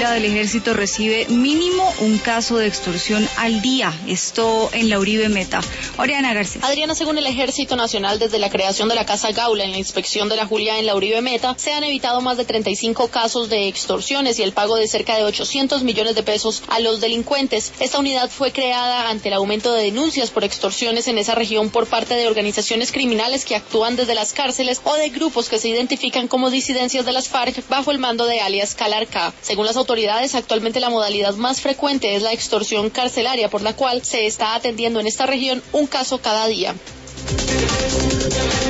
fila del ejército recibe mínimo un caso de extorsión al día. Esto en la Uribe Meta. Oriana García. Adriana, según el Ejército Nacional, desde la creación de la Casa Gaula en la inspección de la Julia en la Uribe Meta, se han evitado más de 35 casos de extorsiones y el pago de cerca de 800 millones de pesos a los delincuentes. Esta unidad fue creada ante el aumento de denuncias por extorsiones en esa región por parte de organizaciones criminales que actúan desde las cárceles o de grupos que se identifican como disidencias de las FARC bajo el mando de alias Calarca. Según las autoridades, actualmente la modalidad más frecuente es la extorsión carcelaria, por la cual se está atendiendo en esta región un caso cada día.